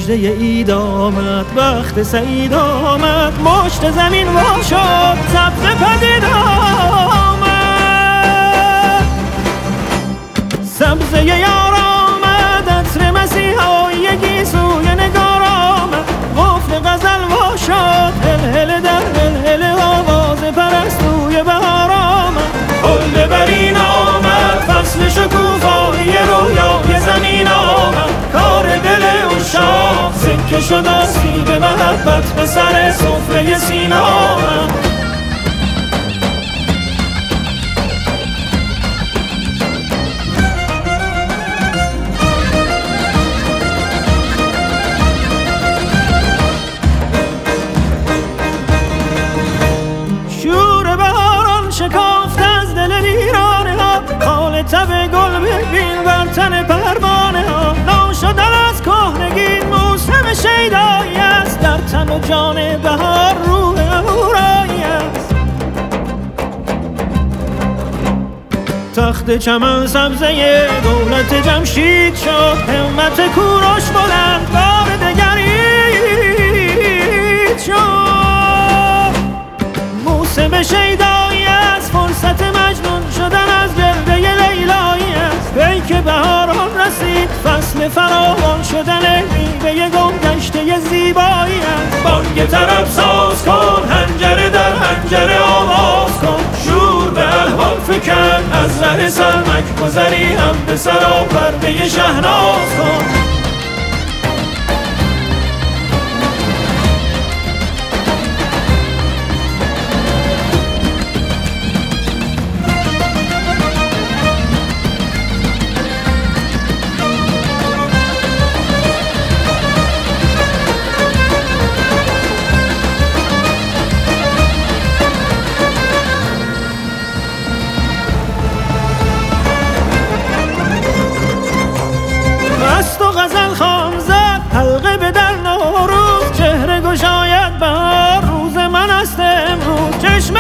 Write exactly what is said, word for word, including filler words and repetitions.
مژده عید آمد، وقت سعید آمد، مشت زمین وا شد، سبز پدید آمد. سبزه یار آمد، عطر مسیحایی سوی نگار آمد، قفل غزل وا شد، هل در هل آواز پرستوی بهار آمد. حل برین آمد، فصل شکوفایی رویای زمین آمد، کار دل عشاق سکه شد از سیب محبت به سر سفره سینه آمد. شور بهاران شکافت از دل ویرانه ها، خال تب گل ببین بر تن پروانه ها. نو شدن از کهنگی موسم شیدایی است، در تن و جان بهار روح اهورایی است. تخت چمن سبزه دولت جمشید شد، همت کوروش بلند بار دگرید شد. موسم شیدایی است، فرصت مجنون شدن از گرده لیلایی است. پیک بهاران رسید، فصل فراوان شدن میوه گم گشته زیبایی است. بانگ طرب ساز کن، حنجره در حنجره آواز کن، شور به الحان فکن، از ره سرمک گذری هم به سر و پرده شهناز کن.